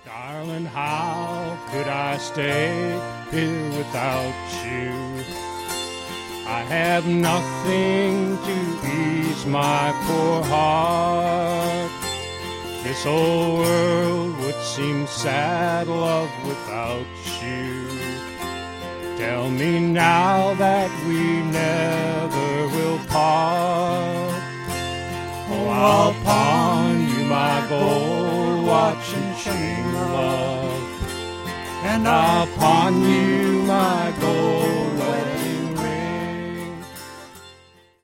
Darling, how could I stay here without you? I have nothing to ease my poor heart. This old world would seem sad, love, without you. Tell me now that we never will part. Oh, I'll pawn you my gold watch and chain, love, and I'll pawn you my gold